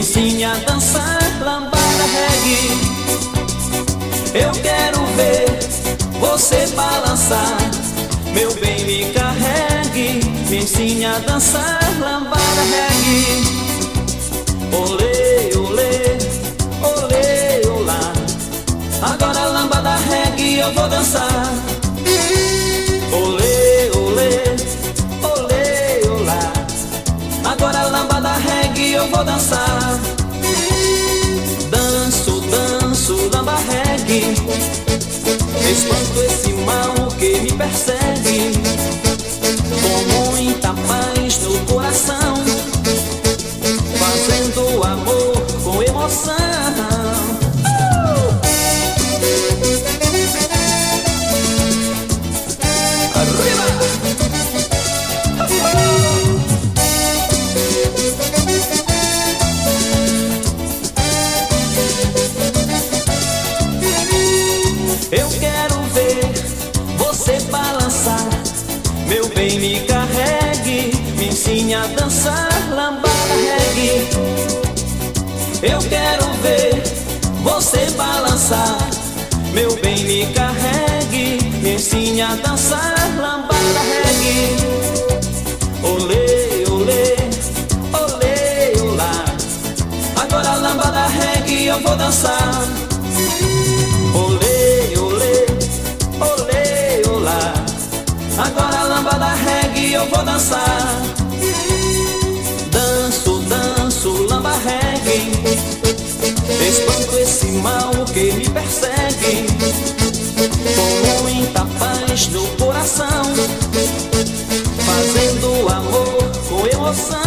ensine a dançar lambada reggae. Eu quero ver você balançar, meu bem, me carregue, me ensine a dançar lambada reggae. Olê, olê, olê, olá, agora lambada reggae eu vou dançar. Olê, olê, olê, olá, agora lambada reggae eu vou dançar. Danço, danço, lamba reggae, espanto esse mal que me persegue, com muita paz no coração, fazendo amor com emoção. Eu quero ver você balançar, meu bem, me carregue, me ensine a dançar lambada reggae. Eu quero ver você balançar, meu bem, me carregue, me ensine a dançar lambada reggae. Olê, olê, olê, olá, agora lambada reggae eu vou dançar. Olê, olê, olê, olá, agora lambada reggae eu vou dançar. Danço, danço, lamba reggae, espanto esse mal que me persegue, com muita paz no coração, fazendo amor com emoção.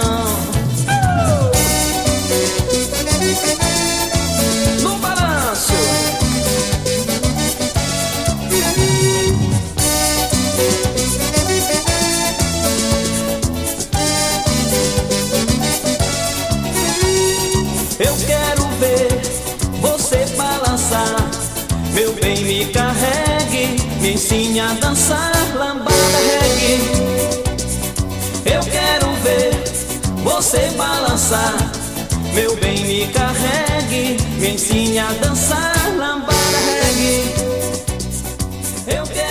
No balanço. Eu quero ver você balançar, meu bem, me carregue, me ensine a dançar lambada reggae. Eu quero ver você balançar, meu bem, me carregue, me ensine a dançar lambada reggae. Eu quero